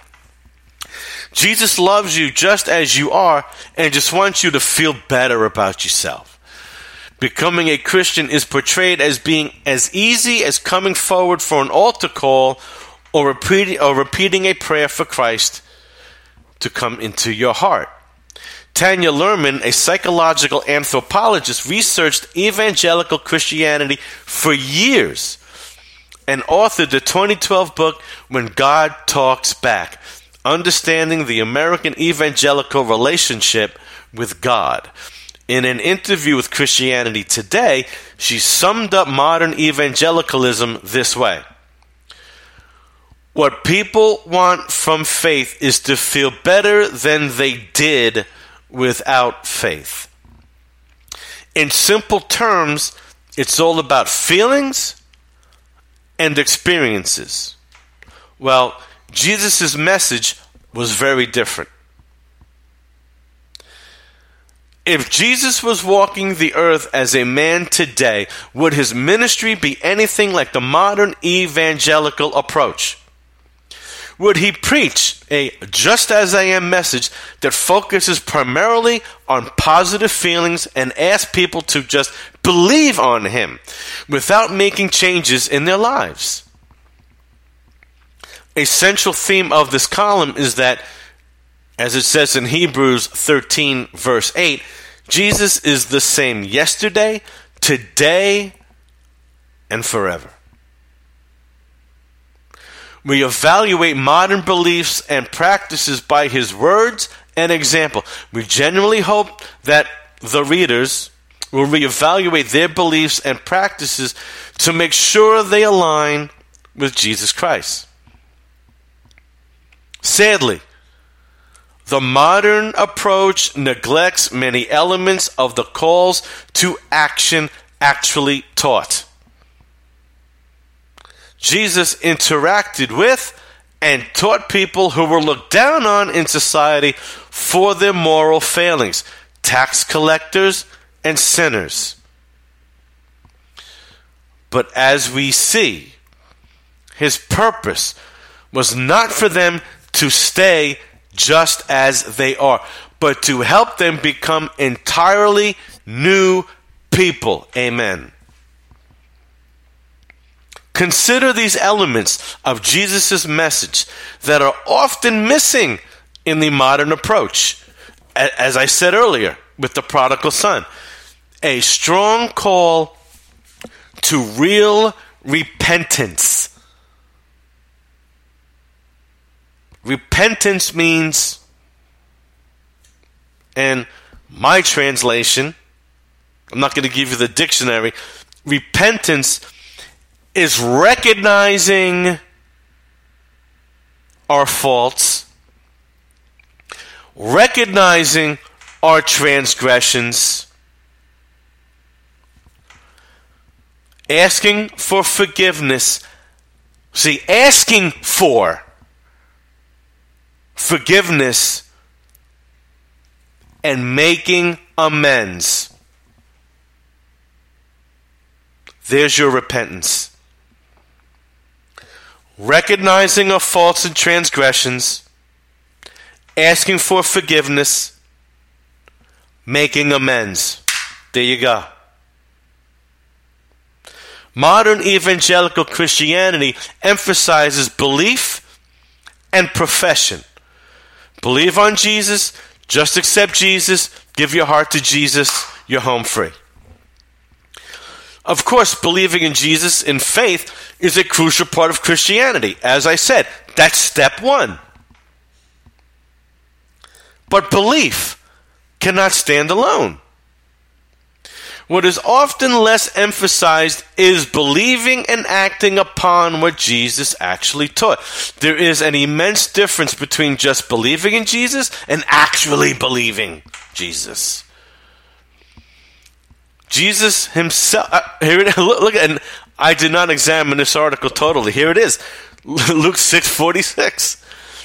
Speaker 2: Jesus loves you just as you are and just wants you to feel better about yourself. Becoming a Christian is portrayed as being as easy as coming forward for an altar call or repeating, or repeating a prayer for Christ to come into your heart. Tanya Luhrmann, a psychological anthropologist, researched evangelical Christianity for years and authored the twenty twelve book When God Talks Back, Understanding the American Evangelical Relationship with God. In an interview with Christianity Today, she summed up modern evangelicalism this way. What people want from faith is to feel better than they did without faith. In simple terms, it's all about feelings and experiences. Well, Jesus' message was very different. If Jesus was walking the earth as a man today, would his ministry be anything like the modern evangelical approach? Would he preach a just as I am message that focuses primarily on positive feelings and ask people to just believe on him without making changes in their lives? A central theme of this column is that, as it says in Hebrews thirteen, verse eight, Jesus is the same yesterday, today, and forever. We evaluate modern beliefs and practices by his words and example. We genuinely hope that the readers will reevaluate their beliefs and practices to make sure they align with Jesus Christ. Sadly, the modern approach neglects many elements of the calls to action actually taught. Jesus interacted with and taught people who were looked down on in society for their moral failings, tax collectors and sinners. But as we see, his purpose was not for them to stay just as they are, but to help them become entirely new people. Amen. Consider these elements of Jesus' message that are often missing in the modern approach. As I said earlier, with the prodigal son, a strong call to real repentance. Repentance means, and my translation, I'm not going to give you the dictionary, repentance is recognizing our faults, recognizing our transgressions, asking for forgiveness. See, asking for forgiveness and making amends. There's your repentance. Recognizing our faults and transgressions, asking for forgiveness, making amends. There you go. Modern evangelical Christianity emphasizes belief and profession. Believe on Jesus, just accept Jesus, give your heart to Jesus, you're home free. Of course, believing in Jesus in faith is a crucial part of Christianity. As I said, that's step one. But belief cannot stand alone. What is often less emphasized is believing and acting upon what Jesus actually taught. There is an immense difference between just believing in Jesus and actually believing Jesus. Jesus himself, uh, here it, look, look, and I did not examine this article totally. Here it is, Luke six forty-six.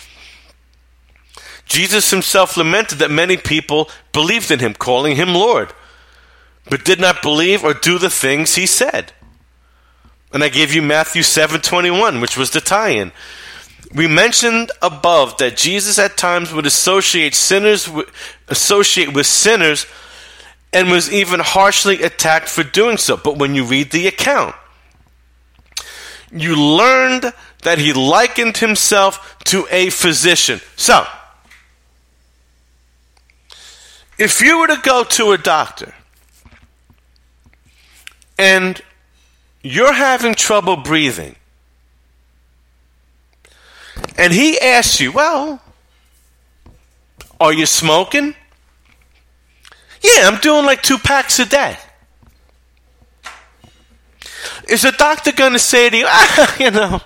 Speaker 2: Jesus himself lamented that many people believed in him, calling him Lord, but did not believe or do the things he said. And I gave you Matthew seven twenty-one, which was the tie-in. We mentioned above that Jesus at times would associate sinners, associate with sinners, and was even harshly attacked for doing so. But when you read the account, you learned that he likened himself to a physician. So, if you were to go to a doctor and you're having trouble breathing, and he asks you, well, are you smoking? Yeah, I'm doing like two packs a day. Is the doctor going to say to you, ah, you know,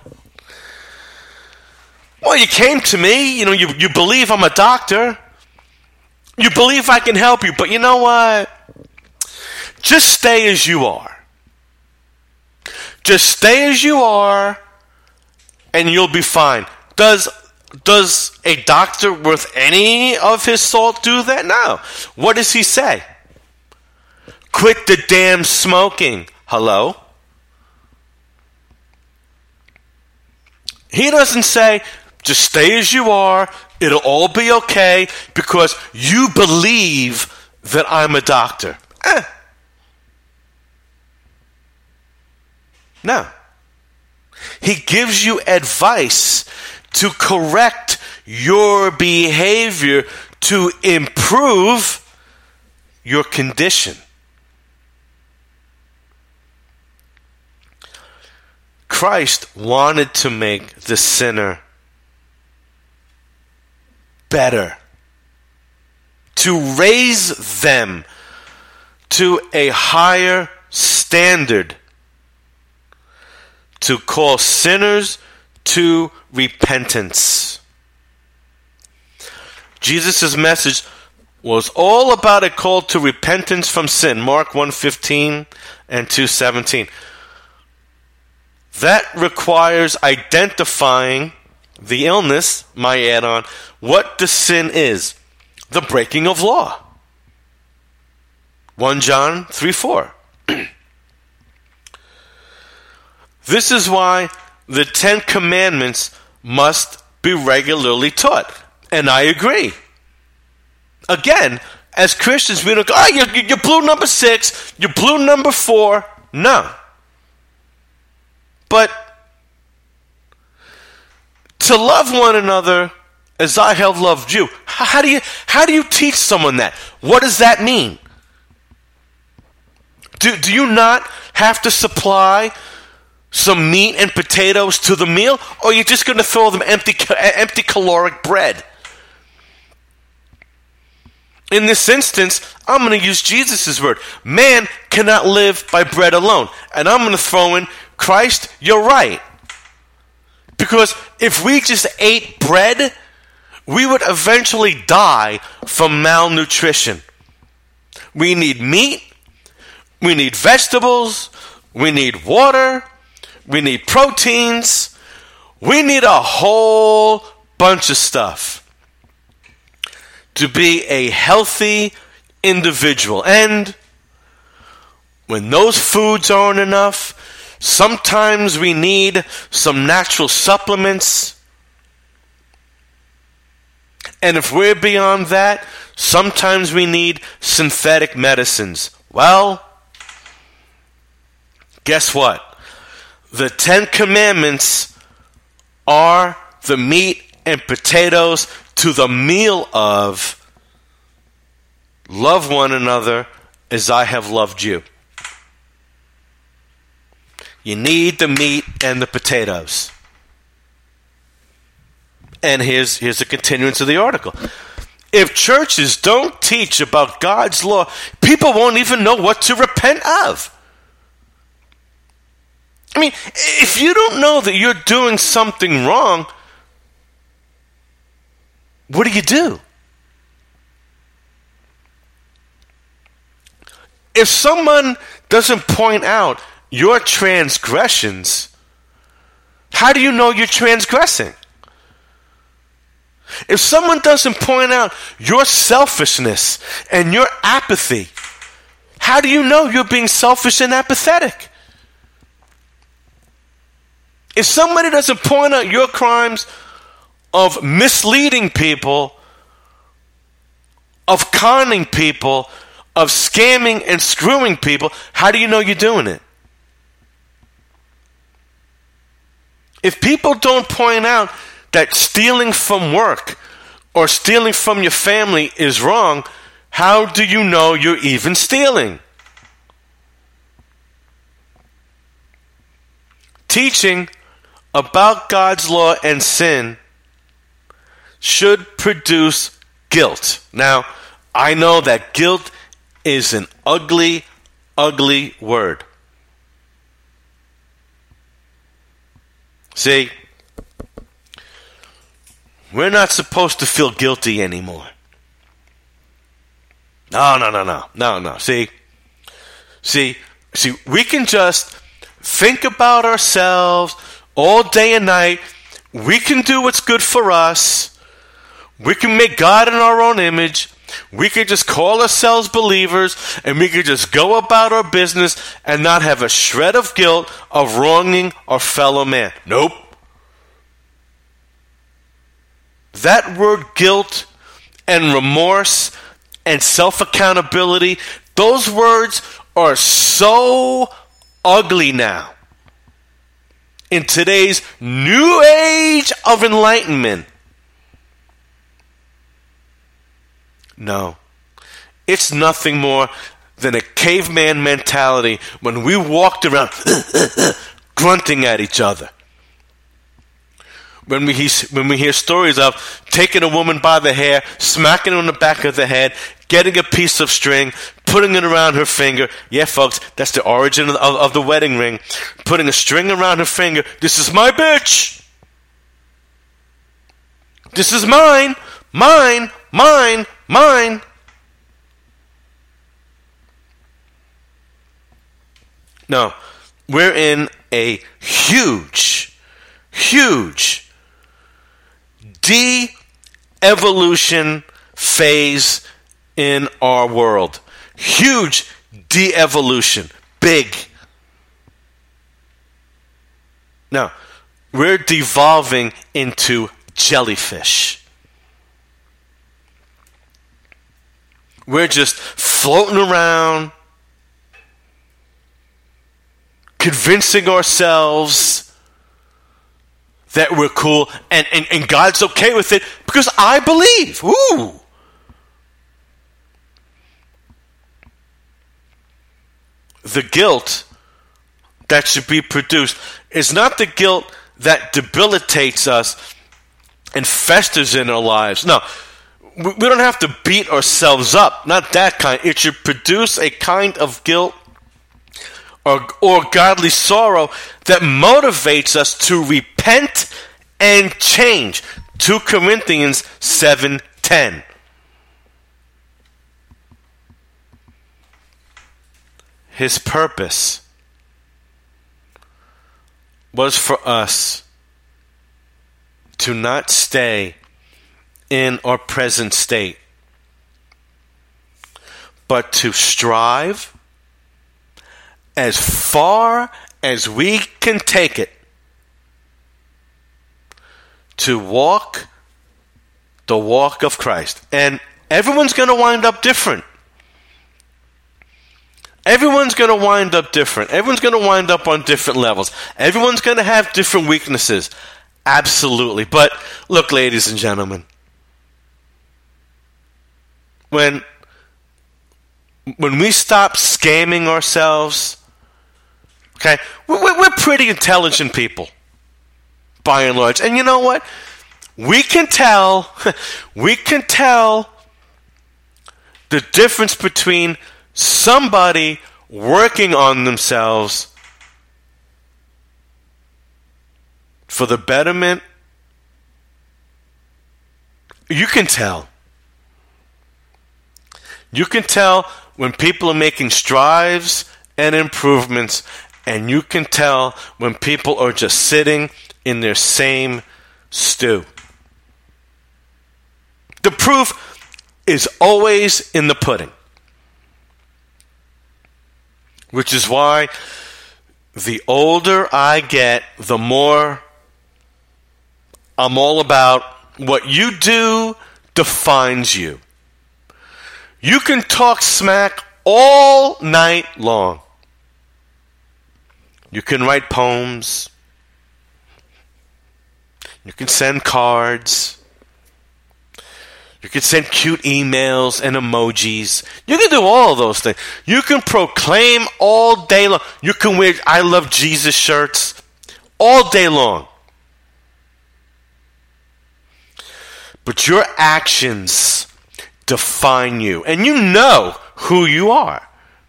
Speaker 2: well, you came to me, you know, you, you believe I'm a doctor. You believe I can help you, but you know what? Just stay as you are. Just stay as you are, and you'll be fine. Does does a doctor worth any of his salt do that? No. What does he say? Quit the damn smoking. Hello? He doesn't say, just stay as you are, it'll all be okay because you believe that I'm a doctor. Eh. No. He gives you advice to correct your behavior to improve your condition. Christ wanted to make the sinner better, to raise them to a higher standard, to call sinners to repentance. Jesus' message was all about a call to repentance from sin. Mark one fifteen and two seventeen. That requires identifying the illness, my add-on, what the sin is. The breaking of law. First John three four. This is why the Ten Commandments must be regularly taught. And I agree. Again, as Christians, we don't go, oh, you, you blew number six, you blew number four. No. But to love one another as I have loved you, how do you, how do you teach someone that? What does that mean? Do, do you not have to supply some meat and potatoes to the meal, or are you just going to throw them empty, empty caloric bread? In this instance, I'm going to use Jesus' word. Man cannot live by bread alone. And I'm going to throw in, Christ, you're right. Because if we just ate bread, we would eventually die from malnutrition. We need meat. We need vegetables. We need water. We need proteins. We need a whole bunch of stuff to be a healthy individual. And when those foods aren't enough, sometimes we need some natural supplements. And if we're beyond that, sometimes we need synthetic medicines. Well, guess what? The Ten Commandments are the meat and potatoes to the meal of love one another as I have loved you. You need the meat and the potatoes. And here's, here's a continuance of the article. If churches don't teach about God's law, people won't even know what to repent of. I mean, if you don't know that you're doing something wrong, what do you do? If someone doesn't point out your transgressions, how do you know you're transgressing? If someone doesn't point out your selfishness and your apathy, how do you know you're being selfish and apathetic? If somebody doesn't point out your crimes of misleading people, of conning people, of scamming and screwing people, how do you know you're doing it? If people don't point out that stealing from work or stealing from your family is wrong, how do you know you're even stealing? Teaching about God's law and sin should produce guilt. Now, I know that guilt is an ugly, ugly word. See, we're not supposed to feel guilty anymore. No, no, no, no, no, no. See, see, see, we can just think about ourselves all day and night. We can do what's good for us. We can make God in our own image. We could just call ourselves believers and we could just go about our business and not have a shred of guilt of wronging our fellow man. Nope. That word guilt and remorse and self-accountability, those words are so ugly now. In today's new age of enlightenment. No. It's nothing more than a caveman mentality when we walked around grunting at each other. When we, hear, when we hear stories of taking a woman by the hair, smacking her on the back of the head, getting a piece of string, putting it around her finger. Yeah, folks, that's the origin of, of, of the wedding ring. Putting a string around her finger. This is my bitch. This is mine. Mine. Mine. Mine. No, we're in a huge, huge de-evolution phase in our world. Huge de-evolution. Big. Now, we're devolving into jellyfish. We're just floating around, convincing ourselves that we're cool, and, and, and God's okay with it because I believe. Ooh. The guilt that should be produced is not the guilt that debilitates us and festers in our lives. No, we don't have to beat ourselves up. Not that kind. It should produce a kind of guilt Or, or godly sorrow that motivates us to repent and change. Second Corinthians seven ten. His purpose was for us to not stay in our present state, but to strive as far as we can take it to walk the walk of Christ. And everyone's going to wind up different. Everyone's going to wind up different. Everyone's going to wind up on different levels. Everyone's going to have different weaknesses. Absolutely. But look, ladies and gentlemen, when when we stop scamming ourselves, okay, we're, we're pretty intelligent people, by and large. And you know what? We can tell, we can tell the difference between somebody working on themselves for the betterment. You can tell. You can tell when people are making strides and improvements, and you can tell when people are just sitting in their same stew. The proof is always in the pudding. Which is why the older I get, the more I'm all about what you do defines you. You can talk smack all night long. You can write poems. You can send cards. You can send cute emails and emojis. You can do all of those things. You can proclaim all day long. You can wear I Love Jesus shirts all day long. But your actions define you. And you know who you are.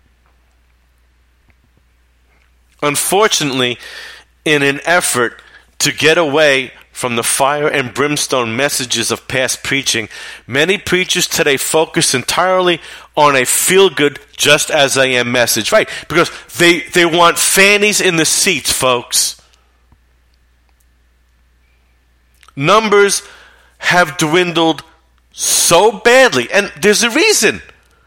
Speaker 2: Unfortunately, in an effort to get away from the fire and brimstone messages of past preaching, many preachers today focus entirely on a feel-good, just as I am message. Right, because they, they want fannies in the seats, folks. Numbers have dwindled so badly. And there's a reason.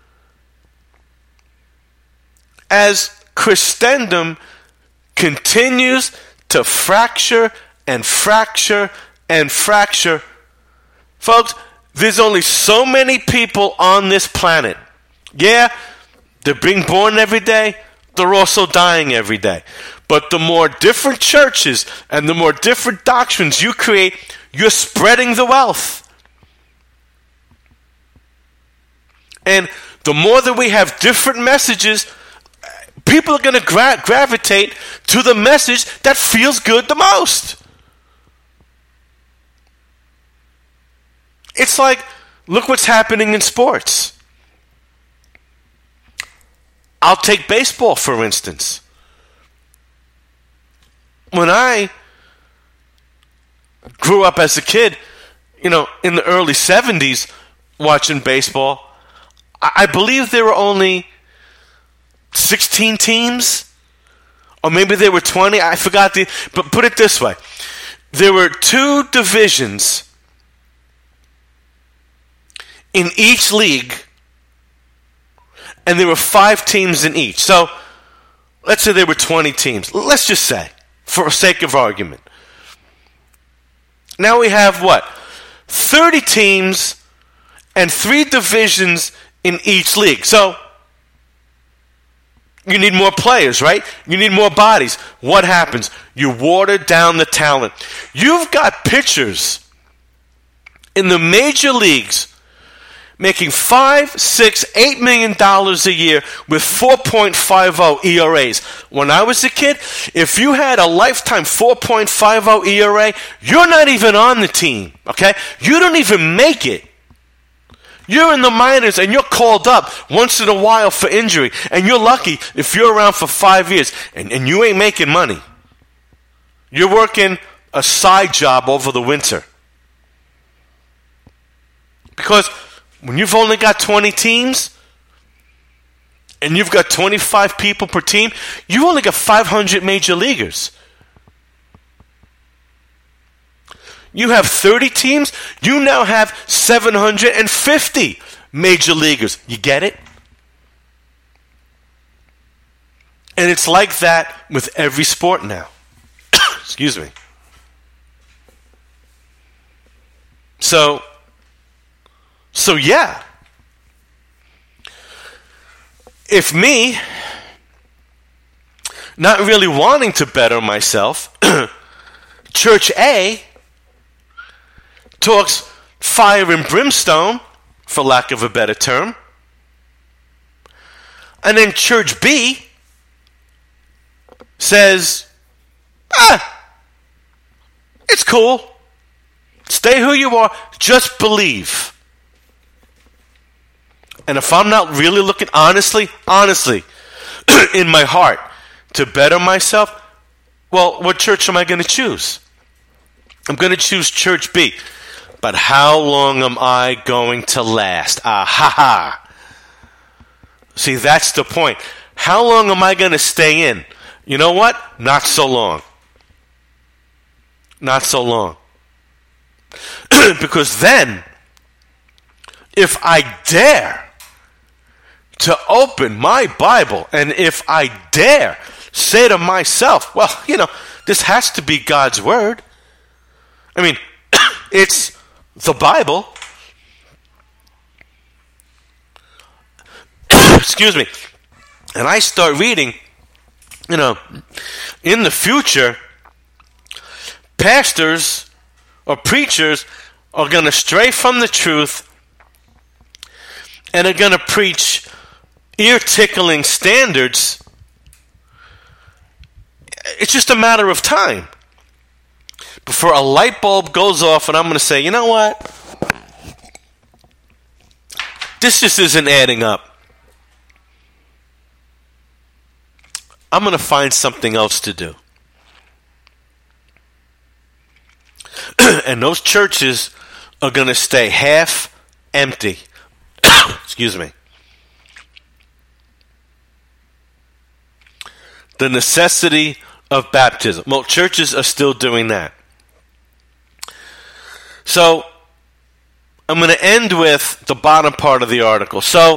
Speaker 2: As Christendom continues to fracture and fracture and fracture, folks, there's only so many people on this planet. Yeah, they're being born every day. They're also dying every day. But the more different churches and the more different doctrines you create, you're spreading the wealth. And the more that we have different messages, people are going to gra- gravitate to the message that feels good the most. It's like, look what's happening in sports. I'll take baseball, for instance. When I grew up as a kid, you know, in the early seventies, watching baseball, I, I believe there were only sixteen teams, or maybe there were twenty. I forgot the, but put it this way. There were two divisions in each league, and there were five teams in each. So, let's say there were twenty teams. Let's just say, for sake of argument. Now we have what? thirty teams and three divisions in each league. So, you need more players, right? You need more bodies. What happens? You water down the talent. You've got pitchers in the major leagues making five, six, eight million dollars a year with four point five oh E R As. When I was a kid, if you had a lifetime four point five oh E R A, you're not even on the team, okay? You don't even make it. You're in the minors and you're called up once in a while for injury, and you're lucky if you're around for five years and, and you ain't making money. You're working a side job over the winter. Because when you've only got twenty teams and you've got twenty-five people per team, you've only got five hundred major leaguers. You have thirty teams, you now have seven hundred fifty major leaguers. You get it? And it's like that with every sport now. Excuse me. So, so yeah. If me, not really wanting to better myself, Church A talks fire and brimstone, for lack of a better term, and then Church B says, ah, it's cool. Stay who you are. Just believe. And if I'm not really looking honestly, honestly, in my heart to better myself, well, what church am I going to choose? I'm going to choose Church B. But how long am I going to last? Ah, ha, ha. See, that's the point. How long am I going to stay in? You know what? Not so long. Not so long. Because then, if I dare to open my Bible, and if I dare say to myself, well, you know, this has to be God's Word. I mean, it's the Bible. Excuse me. And I start reading, you know, in the future, pastors or preachers are going to stray from the truth and are going to preach ear-tickling standards. It's just a matter of time before a light bulb goes off and I'm going to say, you know what? This just isn't adding up. I'm going to find something else to do. And those churches are going to stay half empty. Excuse me. The necessity of baptism. Well, churches are still doing that. So, I'm going to end with the bottom part of the article. So,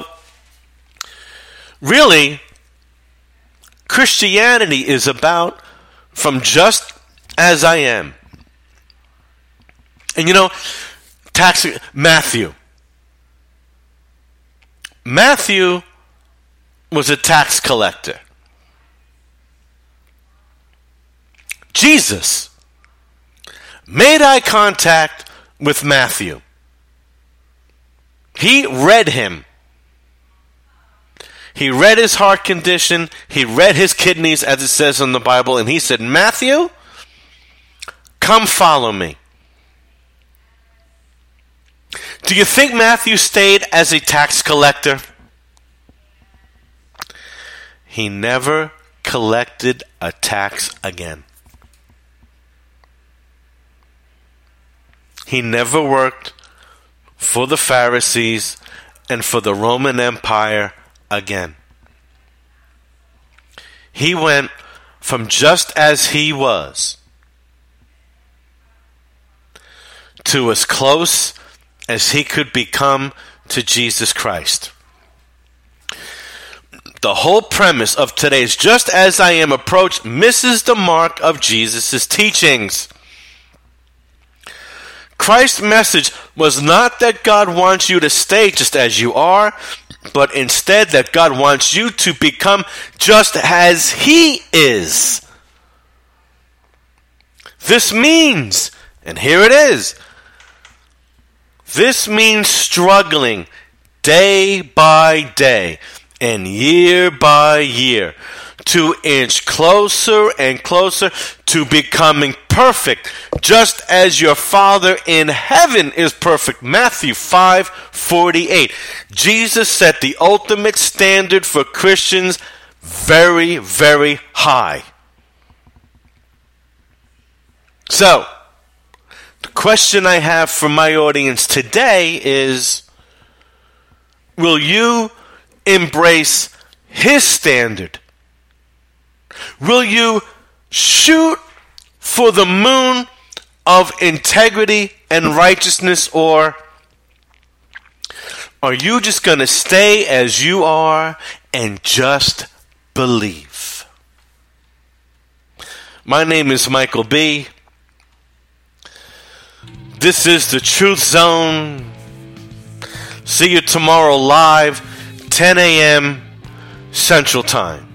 Speaker 2: really, Christianity is about from just as I am. And you know, tax Matthew. Matthew was a tax collector. Jesus made eye contact with Matthew. He read him. He read his heart condition. He read his kidneys, as it says in the Bible, and he said, Matthew, come follow me. Do you think Matthew stayed as a tax collector? He never collected a tax again. He never worked for the Pharisees and for the Roman Empire again. He went from just as he was to as close as he could become to Jesus Christ. The whole premise of today's Just As I Am approach misses the mark of Jesus' teachings. Christ's message was not that God wants you to stay just as you are, but instead that God wants you to become just as He is. This means, and here it is, this means struggling day by day and year by year to inch closer and closer to becoming perfect, just as your Father in heaven is perfect. Matthew five forty-eight. Jesus set the ultimate standard for Christians very, very high. So, the question I have for my audience today is, will you embrace His standard? Will you shoot for the moon of integrity and righteousness, or are you just going to stay as you are and just believe? My name is Michael B. This is the Truth Zone. See you tomorrow live, ten a.m. Central Time.